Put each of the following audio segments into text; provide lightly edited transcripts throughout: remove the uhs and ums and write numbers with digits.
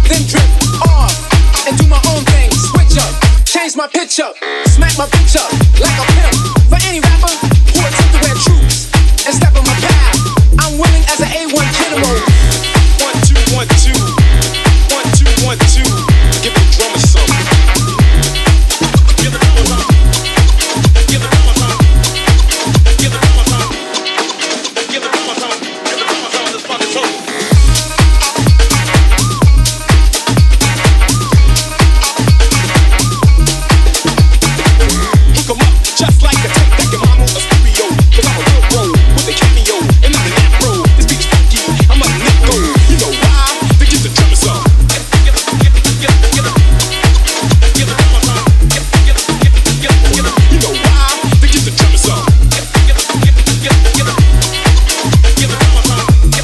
then drift off and do my own thing. Switch up, change my pitch up, smack my bitch up like a pimp. For any rapper who attempt to wear troops and step on my path, I'm willing as an A1 general. 1 2 1 2 1 2 1 2. Give the drummer some. Give the drummer some. Give the drummer some. Give the drummer some. Give the drummer some. Give the drummer some. This fucking soul. Just like a tape deck in my a stereo. Cause I'm a real bro with a cameo and not an afro. This beat's funky, I'm a Nico. You know why? They give the drummer some. Give the drummer some. You know why? They give the drummer some. Give the drummer some.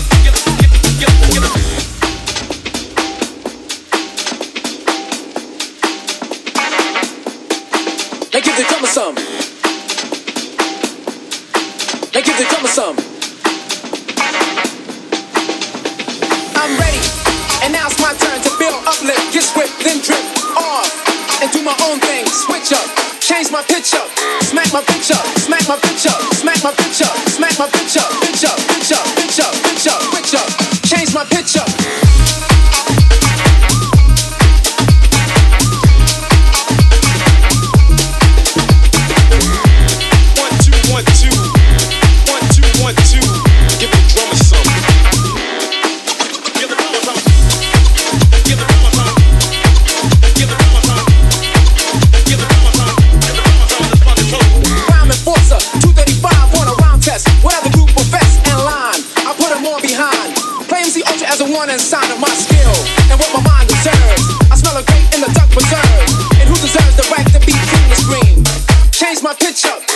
They give the drummer some. Now give the drummer some. I'm ready, and now it's my turn to feel uplift, get swift, then drift off and do my own thing. Switch up, change my pitch up, smack my bitch up, smack my bitch up, smack my bitch up, smack my bitch up, bitch up, bitch up, bitch up, bitch up, switch up, change my pitch up. 1 2 1 2. Give the drummer some. Give the drummer some. Give the drummer some. Give the drummer some. Give the drummer some. Give the drummer some. This fucking soul. Rhyme enforcer, 235 on a rhyme test. Whatever group profess and line, I put them all behind. Play MC Ultra as a warning sign of my skill and what my mind deserves. I smell a grape in the duck preserve. And who deserves the right to be king to scream? Change my pitch up.